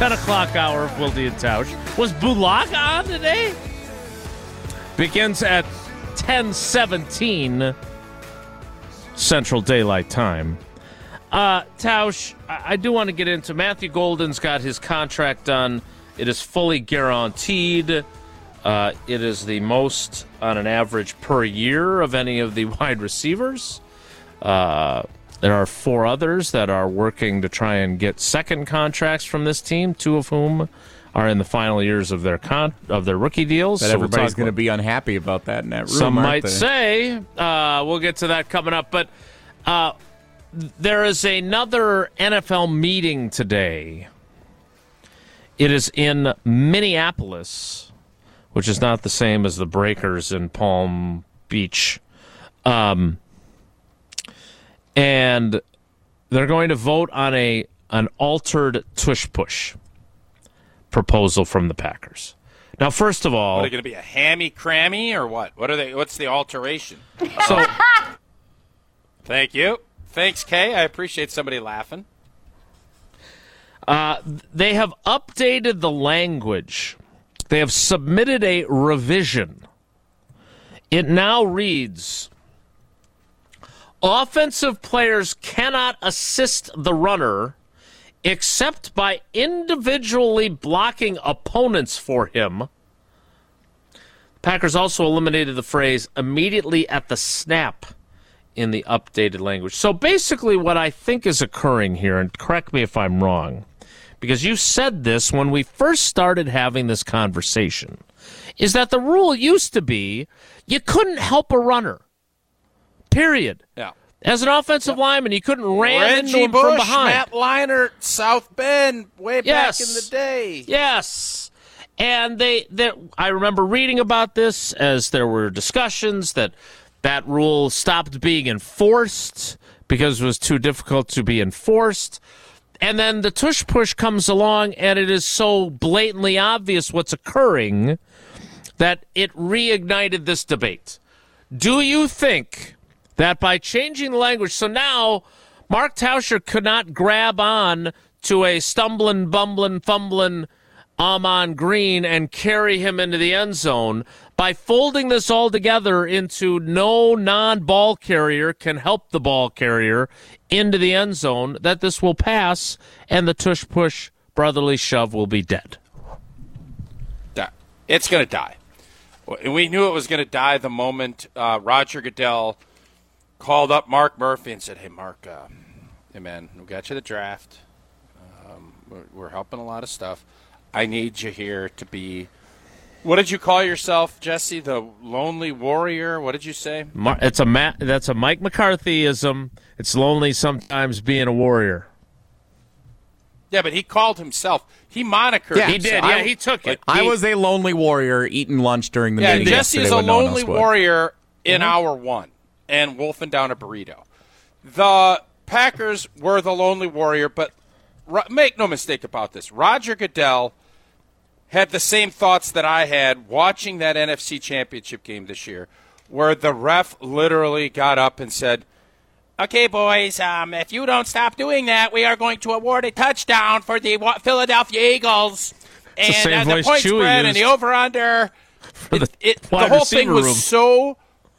10 o'clock hour of Wilde and Tausch. Was Bulak on today? Begins at 10:17 Central Daylight Time. Tausch, I do want to get into Matthew Golden's got his contract done. It is fully guaranteed. It is the most on an average per year of any of the wide receivers. There are 4 others that are working to try and get second contracts from this team, 2 of whom are in the final years of their rookie deals. But everybody's going to be unhappy about that in that room. Some might say. We'll get to that coming up. But there is another NFL meeting today. It is in Minneapolis, which is not the same as the Breakers in Palm Beach. And they're going to vote on an altered tush-push proposal from the Packers. Now, first of all... What, are they going to be a hammy-crammy or what? What's the alteration? So, thank you. Thanks, Kay. I appreciate somebody laughing. They have updated the language. They have submitted a revision. It now reads... Offensive players cannot assist the runner except by individually blocking opponents for him. Packers also eliminated the phrase immediately at the snap in the updated language. So basically what I think is occurring here, and correct me if I'm wrong, because you said this when we first started having this conversation, is that the rule used to be you couldn't help a runner. Period. Yeah. As an offensive lineman, you couldn't ram into him Bush, from behind. Matt Leinart, South Bend, way back in the day. Yes. And I remember reading about this as there were discussions that rule stopped being enforced because it was too difficult to be enforced. And then the tush push comes along, and it is so blatantly obvious what's occurring that it reignited this debate. Do you think that by changing the language, so now Mark Tauscher could not grab on to a stumbling, bumbling, fumbling Ahman Green and carry him into the end zone, by folding this all together into no non-ball carrier can help the ball carrier into the end zone, that this will pass and the tush-push brotherly shove will be dead? It's going to die. We knew it was going to die the moment Roger Goodell called up Mark Murphy and said, hey, Mark, hey, man, we got you the draft. We're helping a lot of stuff. I need you here to be, what did you call yourself, Jesse? The lonely warrior? What did you say? That's a Mike McCarthyism. It's lonely sometimes being a warrior. Yeah, but he called himself. He monikered himself. He did. Yeah, he took it. I was a lonely warrior eating lunch during the meeting. Jesse is a lonely warrior in hour one and wolfing down a burrito. The Packers were the lonely warrior, but make no mistake about this. Roger Goodell had the same thoughts that I had watching that NFC Championship game this year, where the ref literally got up and said, okay, boys, if you don't stop doing that, we are going to award a touchdown for the Philadelphia Eagles. And the point spread and the over-under. The whole thing was so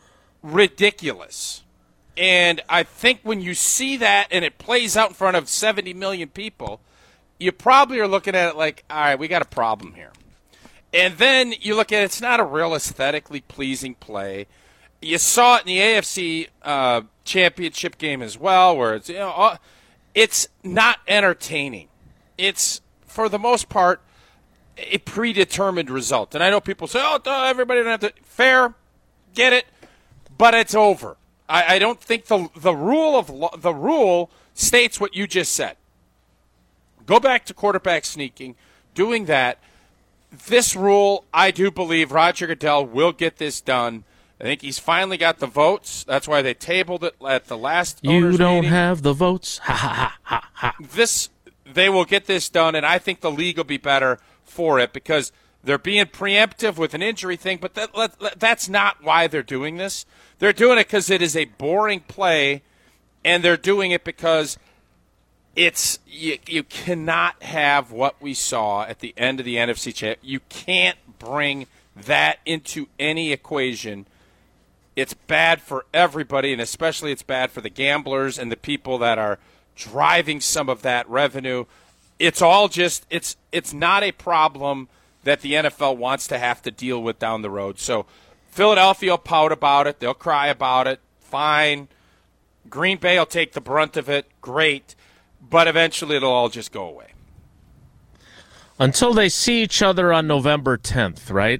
ridiculous. And I think when you see that and it plays out in front of 70 million people, you probably are looking at it like, all right, we got a problem here. And then you look at it, it's not a real aesthetically pleasing play. You saw it in the AFC championship game as well, where it's not entertaining. It's, for the most part, a predetermined result. And I know people say, everybody don't have to. Fair, get it, but it's over. I don't think the rule states what you just said. Go back to quarterback sneaking, doing that. This rule, I do believe Roger Goodell will get this done. I think he's finally got the votes. That's why they tabled it at the last owners' meeting. You don't meeting. have the votes. Ha, ha, ha, ha. They will get this done, and I think the league will be better for it because they're being preemptive with an injury thing, but that's not why they're doing this. They're doing it because it is a boring play, and they're doing it because it's you cannot have what we saw at the end of the NFC Championship. You can't bring that into any equation. It's bad for everybody, and especially it's bad for the gamblers and the people that are driving some of that revenue. It's all just it's not a problem that the NFL wants to have to deal with down the road. So Philadelphia will pout about it. They'll cry about it. Fine. Green Bay will take the brunt of it. Great. But eventually it'll all just go away. Until they see each other on November 10th, right?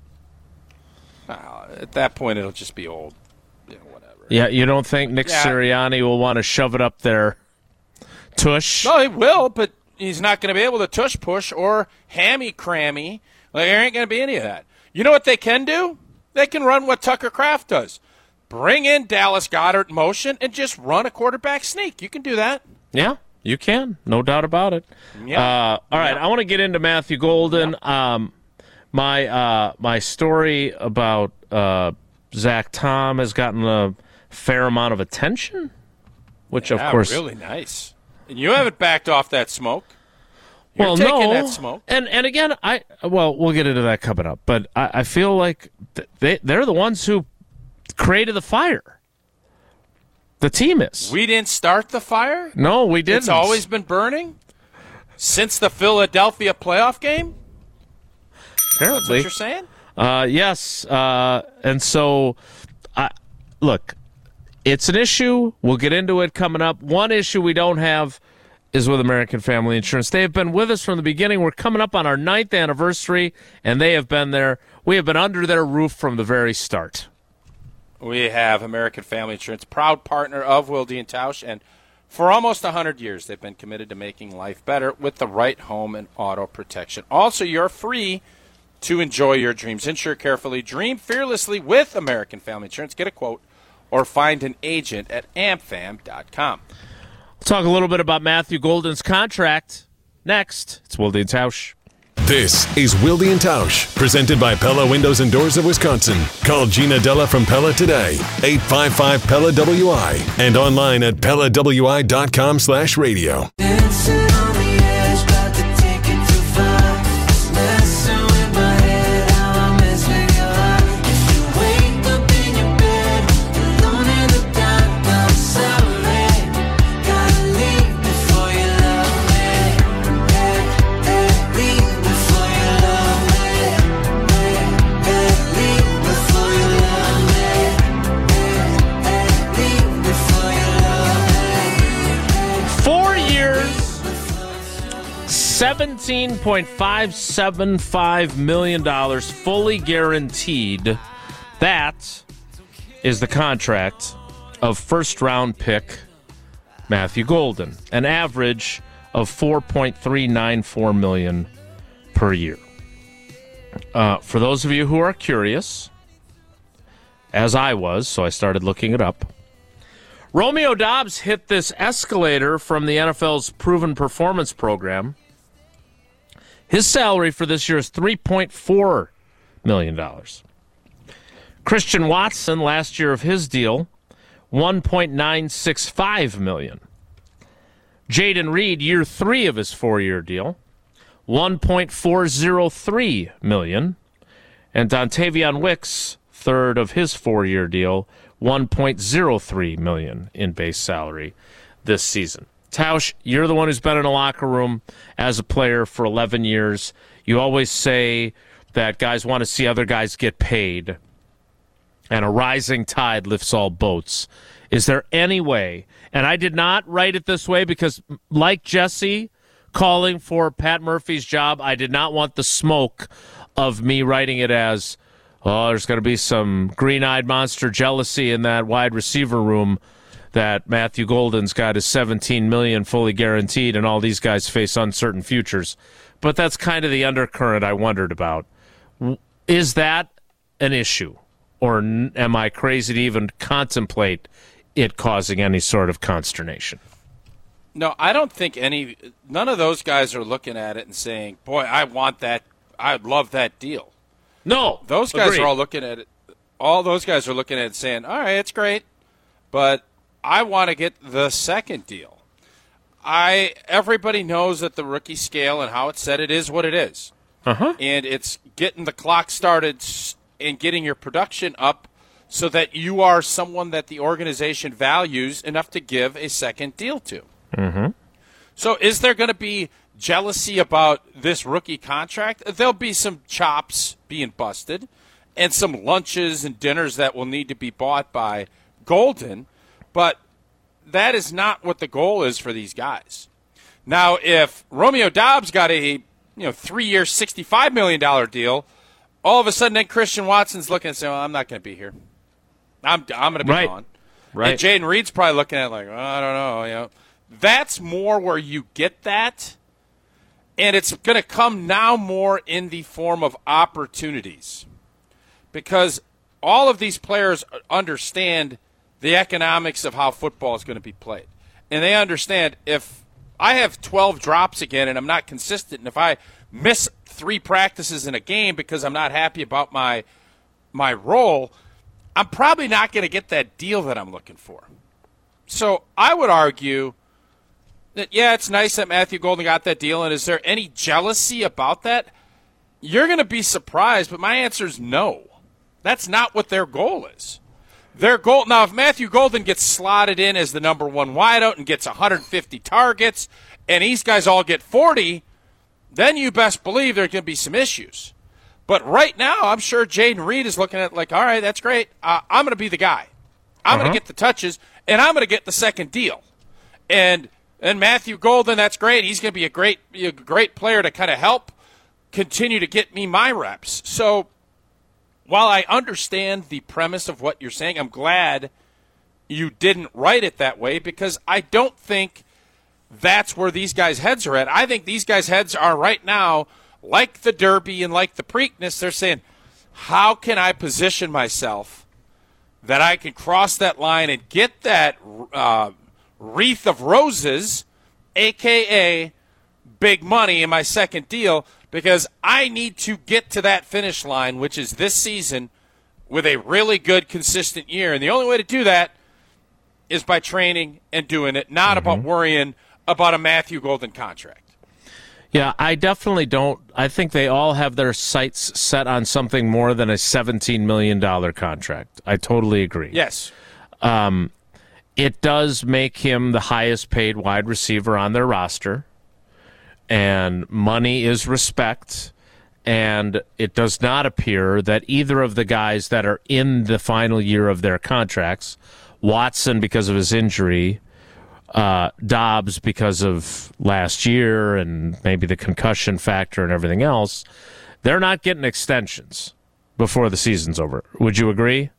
At that point, it'll just be old. Whatever. Yeah, you don't think Nick Sirianni will want to shove it up their tush? No, he will, but he's not going to be able to tush push or hammy crammy. There ain't going to be any of that. You know what they can do? They can run what Tucker Kraft does. Bring in Dallas Goedert in motion and just run a quarterback sneak. You can do that. Yeah, you can. No doubt about it. Yeah. All right, I want to get into Matthew Golden. Yeah. My story about Zach Tom has gotten a fair amount of attention, which of course really nice. And you haven't backed off that smoke. You're well, taking no, that smoke. And again, we'll get into that coming up. But I feel like they're the ones who created the fire. The team is. We didn't start the fire? No, we didn't. It's always been burning since the Philadelphia playoff game. Apparently, that's what you're saying? Yes. And so, look, it's an issue. We'll get into it coming up. One issue we don't have is with American Family Insurance. They have been with us from the beginning. We're coming up on our 9th anniversary, and they have been there. We have been under their roof from the very start. We have American Family Insurance, proud partner of Wilde and Tausch, and for almost 100 years, they've been committed to making life better with the right home and auto protection. Also, you're free to enjoy your dreams. Insure carefully, dream fearlessly with American Family Insurance. Get a quote or find an agent at amfam.com. We'll talk a little bit about Matthew Golden's contract next. It's Wilde and Tausch. This is Wilde and Tausch, presented by Pella Windows and Doors of Wisconsin. Call Gina Della from Pella today, 855-PELLA-WI, and online at PellaWI.com/radio. $17.575 million fully guaranteed. That is the contract of first-round pick Matthew Golden, an average of $4.394 million per year. For those of you who are curious, as I was, so I started looking it up, Romeo Doubs hit this escalator from the NFL's Proven Performance Program. His salary for this year is $3.4 million. Christian Watson, last year of his deal, $1.965 million. Jaden Reed, year 3 of his 4-year deal, $1.403 million. And Dontavion Wicks, third of his 4-year deal, $1.03 million in base salary this season. Tausch, you're the one who's been in a locker room as a player for 11 years. You always say that guys want to see other guys get paid, and a rising tide lifts all boats. Is there any way, and I did not write it this way because, like Jesse calling for Pat Murphy's job, I did not want the smoke of me writing it as, oh, there's going to be some green-eyed monster jealousy in that wide receiver room that Matthew Golden's got his $17 million fully guaranteed and all these guys face uncertain futures. But that's kind of the undercurrent I wondered about. Is that an issue? Or am I crazy to even contemplate it causing any sort of consternation? No, I don't think none of those guys are looking at it and saying, boy, I want that. I'd love that deal. No. Those guys agreed. are all looking at it. All those guys are looking at it saying, all right, it's great, but I want to get the second deal. Everybody knows that the rookie scale and how it's set, it is what it is. And it's getting the clock started and getting your production up so that you are someone that the organization values enough to give a second deal to. So is there going to be jealousy about this rookie contract? There'll be some chops being busted and some lunches and dinners that will need to be bought by Golden, but that is not what the goal is for these guys. Now, if Romeo Doubs got a 3-year, $65 million deal, all of a sudden then Christian Watson's looking and saying, well, I'm not going to be here. I'm going to be gone. Right. And Jaden Reed's probably looking at it like, well, I don't know. That's more where you get that. And it's going to come now more in the form of opportunities. Because all of these players understand the economics of how football is going to be played. And they understand if I have 12 drops again and I'm not consistent, and if I miss 3 practices in a game because I'm not happy about my role, I'm probably not going to get that deal that I'm looking for. So I would argue that, yeah, it's nice that Matthew Golden got that deal, and is there any jealousy about that? You're going to be surprised, but my answer is no. That's not what their goal is. Their goal now, if Matthew Golden gets slotted in as the number 1 wideout and gets 150 targets, and these guys all get 40, then you best believe there are going to be some issues. But right now, I'm sure Jaden Reed is looking at it like, all right, that's great. I'm going to be the guy. I'm going to get the touches, and I'm going to get the second deal. And Matthew Golden, that's great. He's going to be a great player to kind of help continue to get me my reps. So while I understand the premise of what you're saying, I'm glad you didn't write it that way, because I don't think that's where these guys' heads are at. I think these guys' heads are right now, like the Derby and like the Preakness, they're saying, how can I position myself that I can cross that line and get that wreath of roses, a.k.a. big money in my second deal, because I need to get to that finish line, which is this season, with a really good, consistent year. And the only way to do that is by training and doing it, not about worrying about a Matthew Golden contract. Yeah, I definitely don't. I think they all have their sights set on something more than a $17 million contract. I totally agree. Yes. It does make him the highest paid wide receiver on their roster. And money is respect. And it does not appear that either of the guys that are in the final year of their contracts, Watson because of his injury, Doubs because of last year and maybe the concussion factor and everything else, they're not getting extensions before the season's over. Would you agree?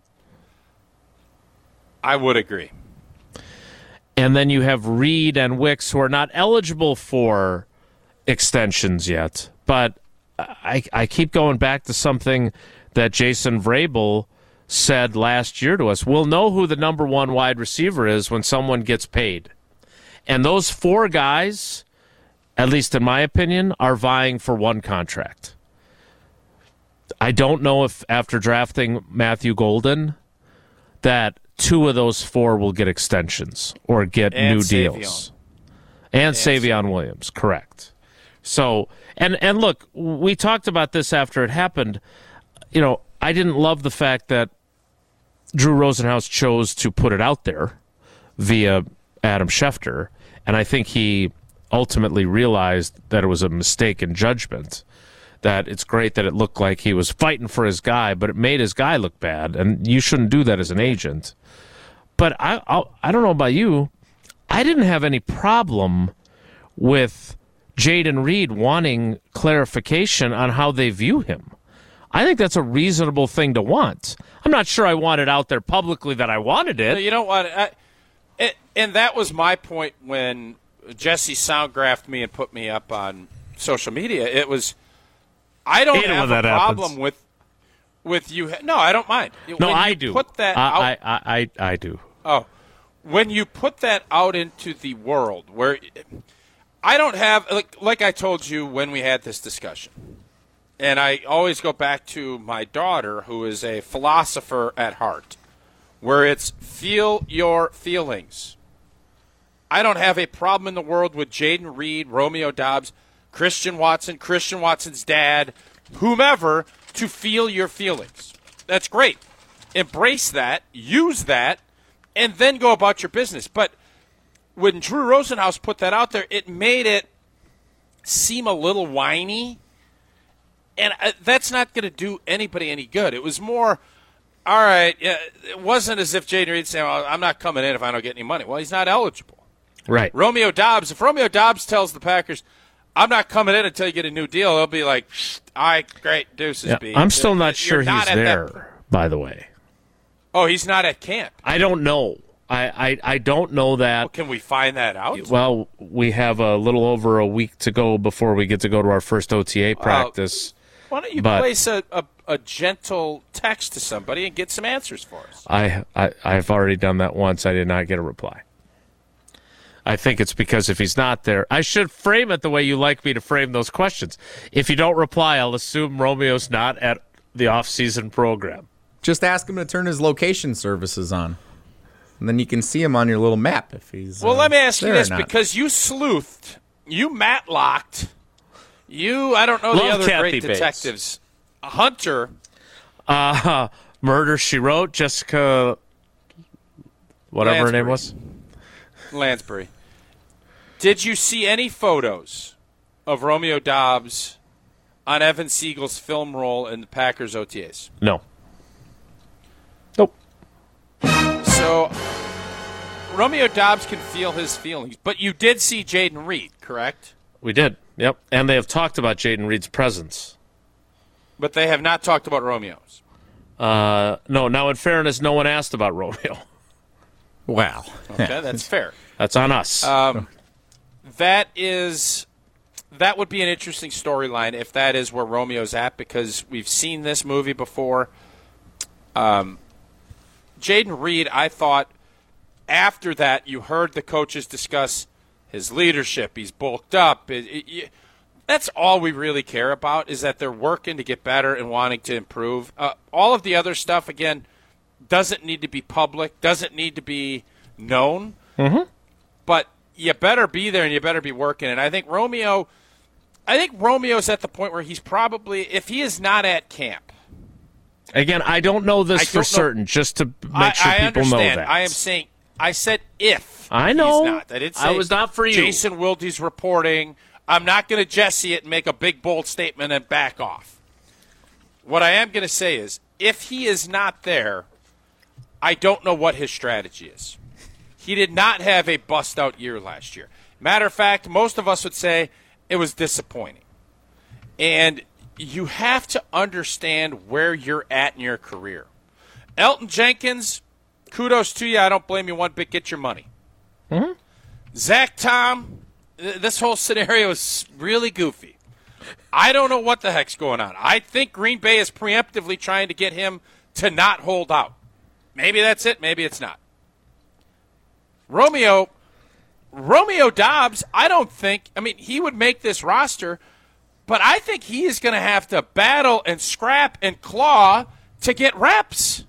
I would agree. And then you have Reed and Wicks, who are not eligible for extensions yet. But I keep going back to something that Jason Vrabel said last year to us. We'll know who the number 1 wide receiver is when someone gets paid. And those 4 guys, at least in my opinion, are vying for 1 contract. I don't know if after drafting Matthew Golden that 2 of those 4 will get extensions or get new deals. And Savion Williams, correct. So, and look, we talked about this after it happened. You know, I didn't love the fact that Drew Rosenhaus chose to put it out there via Adam Schefter, and I think he ultimately realized that it was a mistake in judgment, that it's great that it looked like he was fighting for his guy, but it made his guy look bad, and you shouldn't do that as an agent. But I don't know about you. I didn't have any problem with Jaden Reed wanting clarification on how they view him. I think that's a reasonable thing to want. I'm not sure I want it out there publicly that I wanted it. No, you don't want it. And that was my point when Jesse soundgraphed me and put me up on social media. It was, I don't have a problem with you. No, I don't mind. No, when I you do. Put that out, I do. Oh, when you put that out into the world, where I don't have, like I told you when we had this discussion, and I always go back to my daughter, who is a philosopher at heart, where it's feel your feelings. I don't have a problem in the world with Jayden Reed, Romeo Doubs, Christian Watson, Christian Watson's dad, whomever, to feel your feelings. That's great. Embrace that, use that, and then go about your business. But when Drew Rosenhaus put that out there, it made it seem a little whiny, and that's not going to do anybody any good. It was more, all right, it wasn't as if Jayden Reed saying, well, I'm not coming in if I don't get any money. Well, he's not eligible. Right. Romeo Doubs, if Romeo Doubs tells the Packers, I'm not coming in until you get a new deal, they'll be like, all right, great, deuces, Yeah, B. I'm still not sure You're he's there, by the way. Oh, he's not at camp. I don't know. I don't know that. Well, can we find that out? Well, we have a little over a week to go before we get to go to our first OTA practice. Why don't you place a gentle text to somebody and get some answers for us? I've already done that once. I did not get a reply. I think it's because if he's not there, I should frame it the way you like me to frame those questions. If you don't reply, I'll assume Romeo's not at the off-season program. Just ask him to turn his location services on. And then you can see him on your little map if he's Well, let me ask you there or this, not. because you sleuthed, you matlocked, I don't know the Love other Kathy great Bates. detectives. Hunter, Murder, She Wrote, Jessica, whatever her name was. Lansbury. Did you see any photos of Romeo Doubs on Evan Siegel's film role in the Packers OTAs? No. Nope. So Romeo Doubs can feel his feelings, but you did see Jayden Reed, correct? We did. Yep. And they have talked about Jayden Reed's presence. But they have not talked about Romeo's. No, now in fairness, no one asked about Romeo. Wow. Okay, that's fair. That's on us. That would be an interesting storyline if that is where Romeo's at, because we've seen this movie before. Jayden Reed, I thought after that you heard the coaches discuss his leadership. He's bulked up. That's all we really care about, is that they're working to get better and wanting to improve. All of the other stuff, again, doesn't need to be public, doesn't need to be known. Mm-hmm. But you better be there and you better be working. And I think Romeo's at the point where he's probably, if he is not at camp. Again, I don't know this for certain, just to make sure people know that. I am saying, I said if. I know. He's not. I didn't say I was not for you. Jason Wilde's reporting. I'm not going to Jesse it and make a big, bold statement and back off. What I am going to say is, if he is not there, I don't know what his strategy is. He did not have a bust-out year last year. Matter of fact, most of us would say it was disappointing. And you have to understand where you're at in your career. Elton Jenkins, kudos to you. I don't blame you one bit. Get your money. Mm-hmm. Zach Tom, this whole scenario is really goofy. I don't know what the heck's going on. I think Green Bay is preemptively trying to get him to not hold out. Maybe that's it. Maybe it's not. Romeo Doubs, I don't think, he would make this roster, but I think he is going to have to battle and scrap and claw to get reps.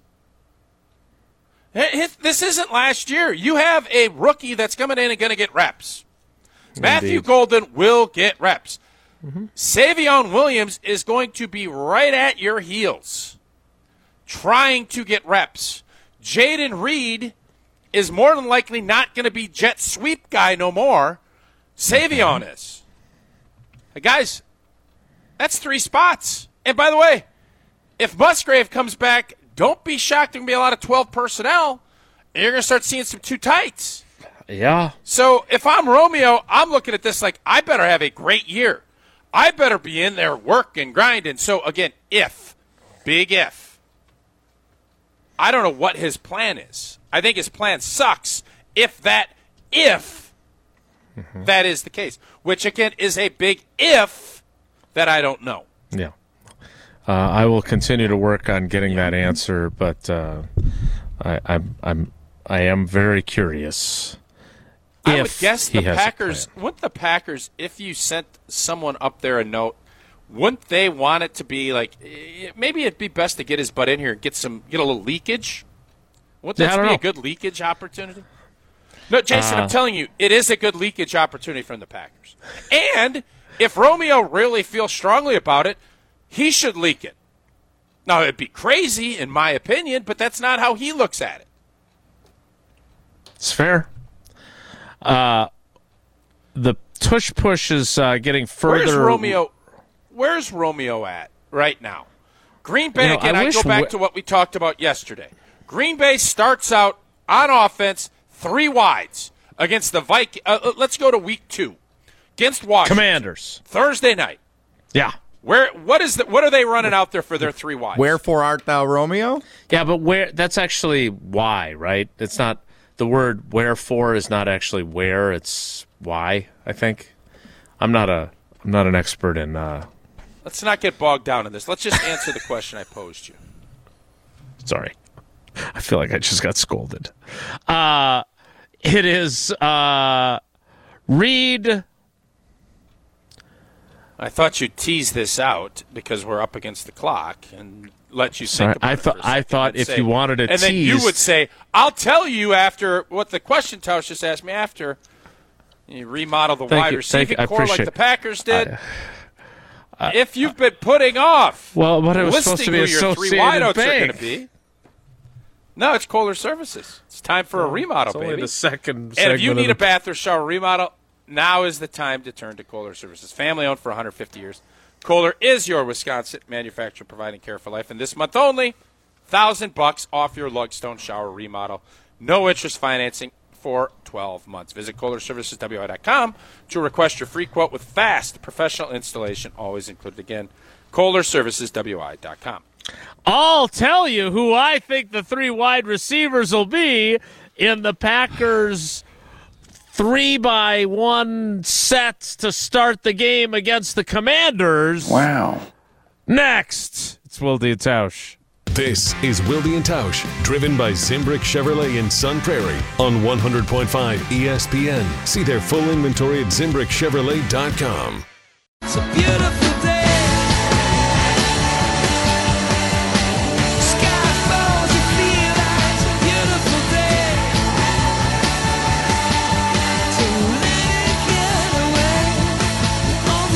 This isn't last year. You have a rookie that's coming in and going to get reps. Indeed. Matthew Golden will get reps. Mm-hmm. Savion Williams is going to be right at your heels trying to get reps. Jayden Reed is more than likely not going to be jet sweep guy no more. Savion is. Guys, that's 3 spots. And by the way, if Musgrave comes back, don't be shocked. There's going to be a lot of 12 personnel, and you're going to start seeing some 2 tights. Yeah. So if I'm Romeo, I'm looking at this like I better have a great year. I better be in there working, grinding. So, again, big if. I don't know what his plan is. I think his plan sucks if that is the case, which, again, is a big if that I don't know. Yeah. I will continue to work on getting that answer, but I am very curious. I would guess the Packers, wouldn't the Packers, if you sent someone up there a note, wouldn't they want it to be like, maybe it'd be best to get his butt in here and get a little leakage? Wouldn't that be a good leakage opportunity? No, Jason, I'm telling you, it is a good leakage opportunity from the Packers. And if Romeo really feels strongly about it, he should leak it. Now, it'd be crazy, in my opinion, but that's not how he looks at it. It's fair. The tush push is getting further. Where's Romeo at right now? Green Bay, again, I I go back to what we talked about yesterday. Green Bay starts out on offense 3 wides against the Vikings. Let's go to week 2 against Washington. Commanders. Thursday night. Yeah. What are they running out there for their 3 wides? Wherefore art thou, Romeo? Yeah, but that's actually why, right? It's not the word wherefore is not actually where, it's why, I think. I'm not an expert in Let's not get bogged down in this. Let's just answer the question I posed you. Sorry. I feel like I just got scolded. It is Reed. I thought you'd tease this out because we're up against the clock and let you think about it for a second. I thought if you wanted to tease. And then you would say, I'll tell you after what the question Tausch just asked me after. You remodel the wide receiving core like the Packers did. If you've been putting off but it was supposed to be who your 3 Associated wideouts are Bank. going to be. No, it's Kohler Services. It's time for a remodel, It's only baby. the second And if you segment need of a bath or shower remodel, now is the time to turn to Kohler Services. Family owned for 150 years. Kohler is your Wisconsin manufacturer providing care for life. And this month only, $1,000 off your Lugstone shower remodel. No interest financing for 12 months. Visit KohlerServicesWI.com to request your free quote with fast professional installation, always included. Again, KohlerServicesWI.com. I'll tell you who I think the 3 wide receivers will be in the Packers' 3-by-1 sets to start the game against the Commanders. Wow. Next, it's Wilde and Tausch. This is Wilde and Tausch, driven by Zimbrick Chevrolet in Sun Prairie on 100.5 ESPN. See their full inventory at ZimbrickChevrolet.com. It's a beautiful day. Sky falls, you feel like it's a beautiful day. To let it get away on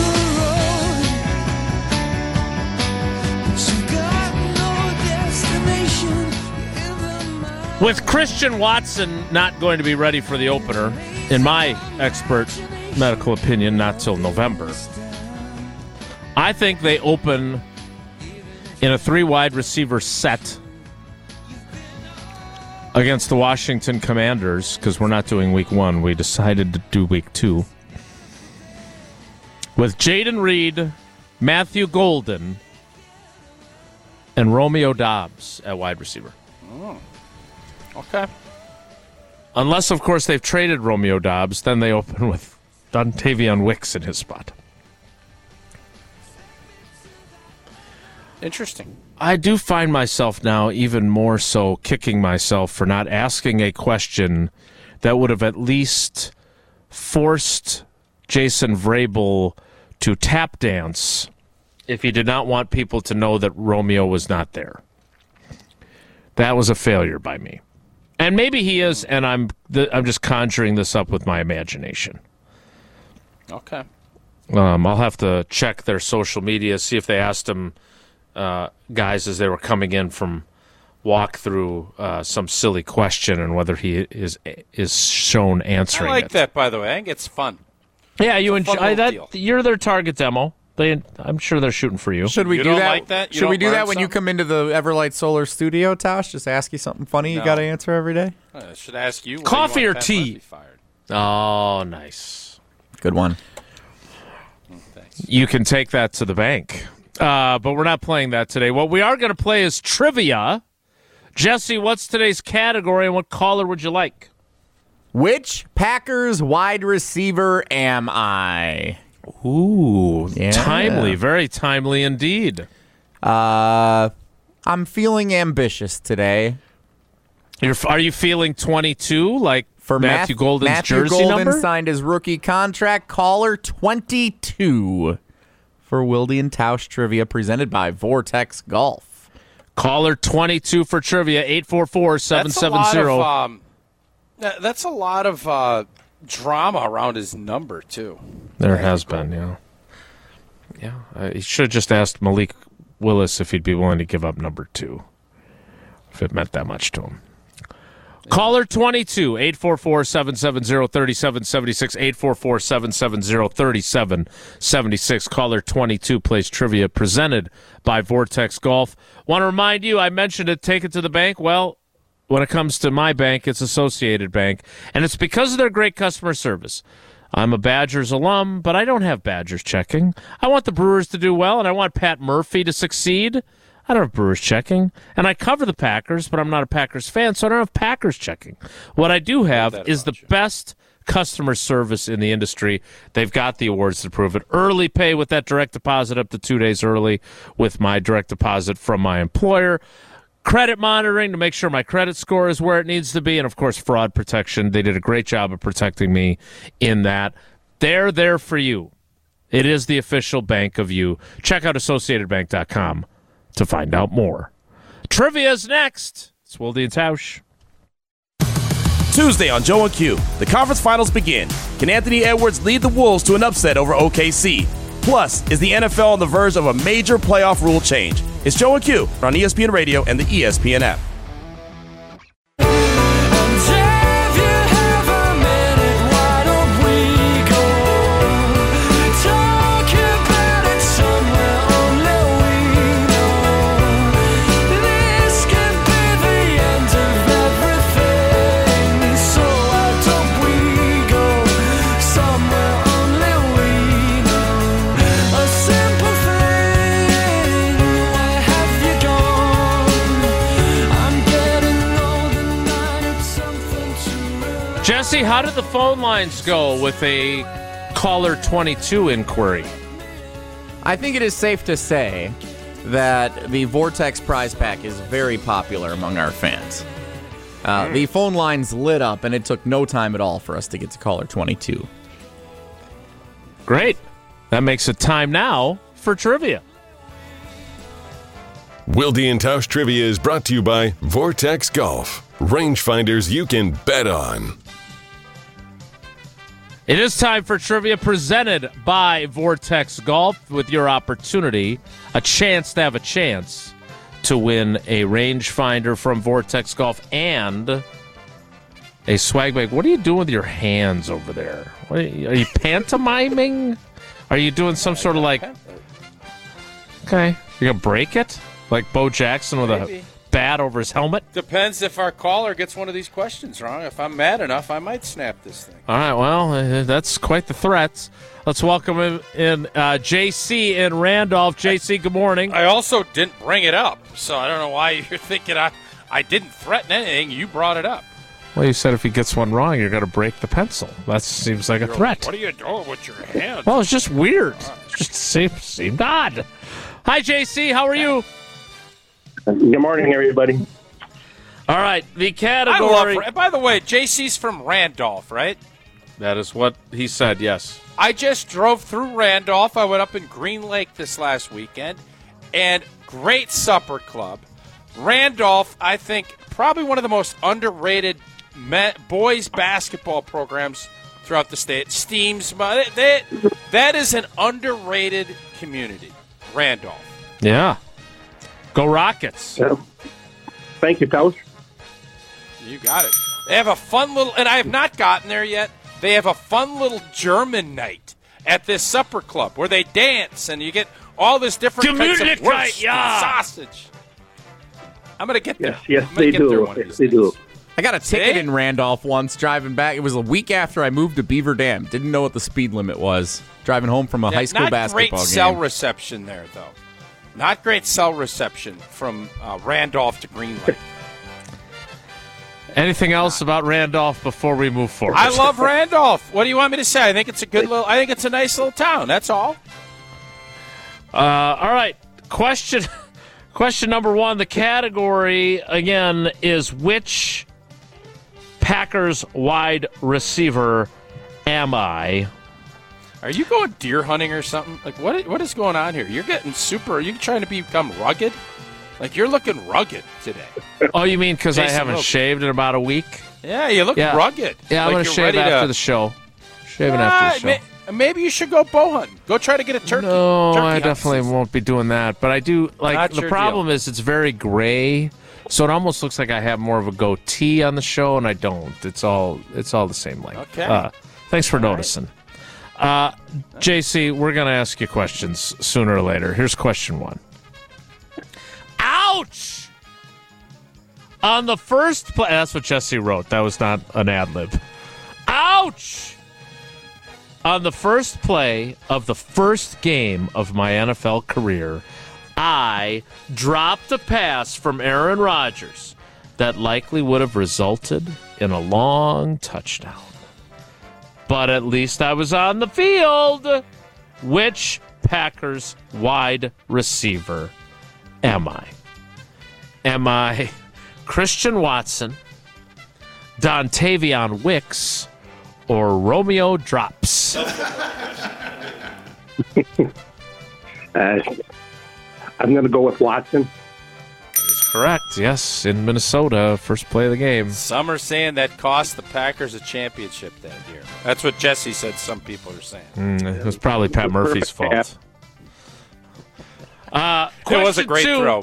the road. But you got no destination in the mind. With Christian Watson not going to be ready for the opener, in my expert medical opinion, not till November, I think they open in a 3 wide receiver set against the Washington Commanders, because we're not doing week 1. We decided to do week 2. With Jaden Reed, Matthew Golden, and Romeo Doubs at wide receiver. Okay. Unless, of course, they've traded Romeo Doubs, then they open with Dontavion Wicks in his spot. Interesting. I do find myself now even more so kicking myself for not asking a question that would have at least forced Jason Vrabel to tap dance if he did not want people to know that Romeo was not there. That was a failure by me. And maybe he is, and I'm just conjuring this up with my imagination. Okay. I'll have to check their social media, see if they asked him, guys, as they were coming in from walkthrough, some silly question, and whether he is shown answering I like it. that, by the way. I think it's fun. Yeah, you It's a fun enjoy little that. deal. You're their target demo. I'm sure they're shooting for you. Should we You do don't that? like that? You Should we don't do that learn when you something? come into the Everlight Solar Studio, Tosh? Just ask you something funny you No. got to answer every day? I should ask you. why Coffee you or want Pat tea? Murphy fired. Oh, nice. Good one. Thanks. You can take that to the bank. But we're not playing that today. What we are going to play is trivia. Jesse, what's today's category, and what caller would you like? Which Packers wide receiver am I? Ooh, Yeah. timely. Very timely indeed. I'm feeling ambitious today. Are you feeling 22, like For Matthew Golden's Matthew jersey Golden number? signed his rookie contract. Caller 22 for Wilde and Tausch Trivia, presented by Vortex Golf. Caller 22 for trivia, That's a lot 844-770. of That's a lot of drama around his number, too. There has been, yeah. Yeah, he should have just asked Malik Willis if he'd be willing to give up number 2, if it meant that much to him. Caller 22, 844-770-3776, 844-770-3776. Caller 22 plays trivia presented by Vortex Golf. Want to remind you, I mentioned it, take it to the bank. Well, when it comes to my bank, it's Associated Bank, and it's because of their great customer service. I'm a Badgers alum, but I don't have Badgers checking. I want the Brewers to do well, and I want Pat Murphy to succeed. I don't have Brewers checking, and I cover the Packers, but I'm not a Packers fan, so I don't have Packers checking. What I do have is the best customer service in the industry. They've got the awards to prove it. Early pay with that direct deposit up to 2 days early with my direct deposit from my employer. Credit monitoring to make sure my credit score is where it needs to be, and, of course, fraud protection. They did a great job of protecting me in that. They're there for you. It is the official bank of you. Check out AssociatedBank.com to find out more. Trivia's next. It's Wilde and Tausch. Tuesday on Joe and Q, the conference finals begin. Can Anthony Edwards lead the Wolves to an upset over OKC? Plus, is the NFL on the verge of a major playoff rule change? It's Joe and Q on ESPN Radio and the ESPN app. Jesse, how did the phone lines go with a caller 22 inquiry? I think it is safe to say that the Vortex prize pack is very popular among our fans. The phone lines lit up, and it took no time at all for us to get to caller 22. Great. That makes it time now for trivia. Wilde and Tausch Trivia is brought to you by Vortex Golf. Rangefinders you can bet on. It is time for trivia presented by Vortex Golf with your opportunity, a chance to have a chance to win a rangefinder from Vortex Golf and a swag bag. What are you doing with your hands over there? Are you pantomiming? Are you doing some sort of like... Okay. You're going to break it? Like Bo Jackson with a bat over his helmet? Depends if our caller gets one of these questions wrong. If I'm mad enough, I might snap this thing. All right, well, that's quite the threat. Let's welcome in JC in Randolph. JC, good morning. I also didn't bring it up, so I don't know why you're thinking I didn't threaten anything. You brought it up. Well, you said if he gets one wrong, you're going to break the pencil. That seems like a threat. What are you doing with your hands? Well, it's just weird. It just seemed odd. Hi, JC. How are you? Good morning, everybody. All right, the category. By the way, JC's from Randolph, right? That is what he said, yes. I just drove through Randolph. I went up in Green Lake this last weekend, and great supper club. Randolph, I think, probably one of the most underrated boys basketball programs throughout the state. Steams, that is an underrated community, Randolph. Yeah. Go Rockets. Yeah. Thank you, Tausch. You got it. They have a fun little, and I have not gotten there yet, they have a fun little German night at this supper club where they dance and you get all this different kinds of wurst and sausage. I'm going to get there. Yes, they do. Yes, they do. I got a ticket in Randolph once driving back. It was a week after I moved to Beaver Dam. Didn't know what the speed limit was. Driving home from a high school basketball game. Not great cell reception there, though. Not great cell reception from Randolph to Green Lake. Anything else about Randolph before we move forward? I love Randolph. What do you want me to say? I think it's a nice little town. That's all. All right. Question number one. The category again is which Packers wide receiver am I? Are you going deer hunting or something? Like, what is going on here? You're getting super. Are you trying to become rugged? Like, you're looking rugged today. Oh, you mean because I haven't shaved in about a week? Yeah, you look Yeah. rugged. Yeah, I'm Like going to you're shave ready after to- the show. Shaving after the show. Maybe you should go bow hunting. Go try to get a turkey. No, turkey I hunt definitely season. won't be doing that. But I do like Not the your problem deal. is it's very gray, so it almost looks like I have more of a goatee on the show, and I don't. It's all the same length. Okay. Thanks for noticing. JC, we're gonna ask you questions sooner or later. Here's question 1. Ouch! On the first play, that's what Jesse wrote. That was not an ad lib. Ouch! On the first play of the first game of my NFL career, I dropped a pass from Aaron Rodgers that likely would have resulted in a long touchdown. But at least I was on the field. Which Packers wide receiver am I? Am I Christian Watson, Dontavion Wicks, or Romeo Drops? I'm going to go with Watson. Correct. Yes, in Minnesota, first play of the game. Some are saying that cost the Packers a championship that year. That's what Jesse said. Some people are saying. It was probably Pat Murphy's fault. It was a Question great 2. throw.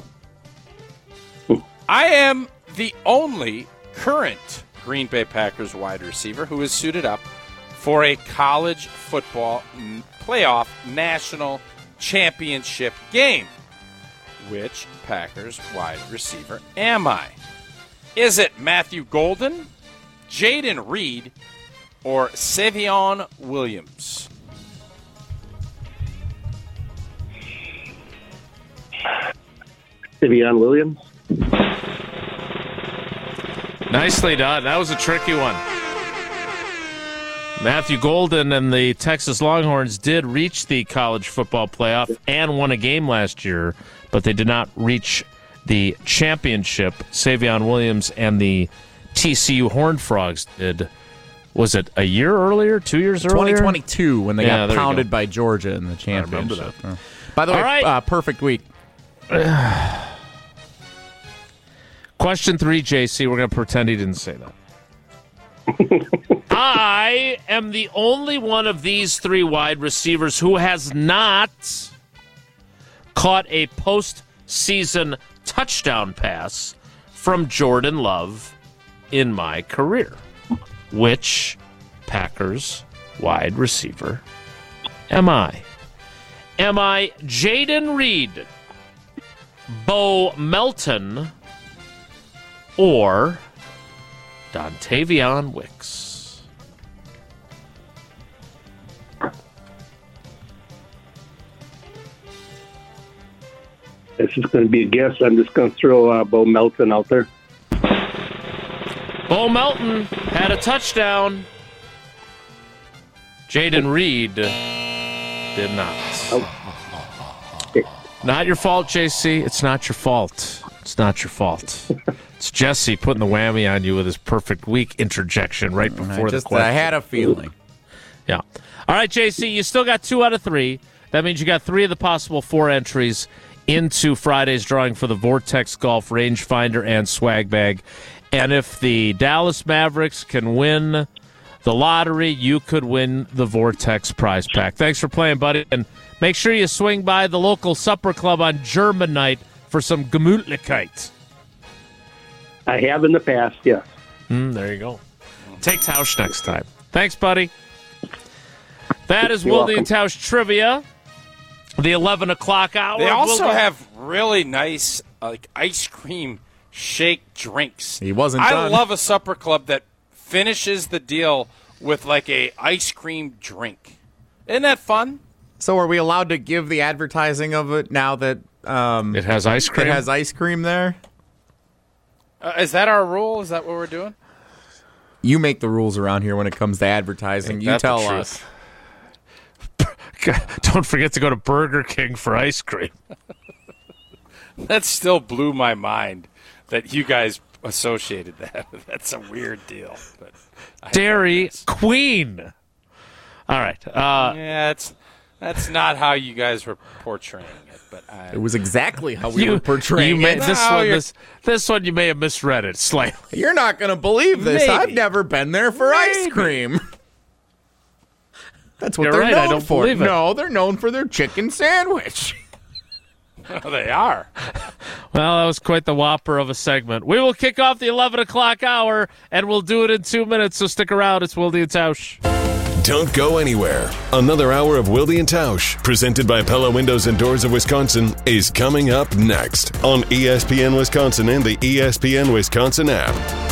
I am the only current Green Bay Packers wide receiver who is suited up for a college football playoff national championship game. Which Packers wide receiver am I? Is it Matthew Golden, Jaden Reed, or Savion Williams? Savion Williams. Nicely done. That was a tricky one. Matthew Golden and the Texas Longhorns did reach the college football playoff and won a game last year, but they did not reach the championship. Savion Williams and the TCU Horned Frogs did. Was it a year earlier? 2 years earlier? 2022 when they Yeah, got there you pounded go. by Georgia in the remember championship. By the All way, right. perfect week. Question 3, JC. We're going to pretend he didn't say that. I am the only one of these 3 wide receivers who has not caught a postseason touchdown pass from Jordan Love in my career. Which Packers wide receiver am I? Am I Jaden Reed, Bo Melton, or Dontavion Wicks? This is going to be a guess. I'm just going to throw Bo Melton out there. Bo Melton had a touchdown. Jaden Reed did not. Not your fault, JC. It's not your fault. It's not your fault. It's Jesse putting the whammy on you with his perfect week interjection right before the question. I had a feeling. Yeah. All right, JC, you still got 2 out of 3. That means you got 3 of the possible 4 entries into Friday's drawing for the Vortex Golf Rangefinder and Swag Bag. And if the Dallas Mavericks can win the lottery, you could win the Vortex prize pack. Thanks for playing, buddy. And make sure you swing by the local supper club on German night for some Gemütlichkeit. I have in the past, yes. There you go. Take Tausch next time. Thanks, buddy. That is You're Wilde and welcome. Tausch Trivia. The 11 o'clock hour. They also We'll go- have really nice ice cream shake drinks. He wasn't I done. love a supper club that finishes the deal with like a ice cream drink. Isn't that fun? So are we allowed to give the advertising of it now that It has ice cream. it has ice cream there? Is that our rule? Is that what we're doing? You make the rules around here when it comes to advertising. Ain't You that the tell truth? us. Don't forget to go to Burger King for ice cream. That still blew my mind that you guys associated that. That's a weird deal. But Dairy Queen. All right. yeah, it's That's not how you guys were portraying it, but It was exactly how we were portraying it. This one you may have misread it slightly. You're not going to believe this. Maybe. I've never been there for ice cream. That's what You're they're right, known I don't for. believe it. No, they're known for their chicken sandwich. well, they are. Well, that was quite the whopper of a segment. We will kick off the 11 o'clock hour, and we'll do it in 2 minutes, so stick around. It's Wilde and Tausch. Don't go anywhere. Another hour of Wilde and Tausch, presented by Pella Windows and Doors of Wisconsin, is coming up next on ESPN Wisconsin and the ESPN Wisconsin app.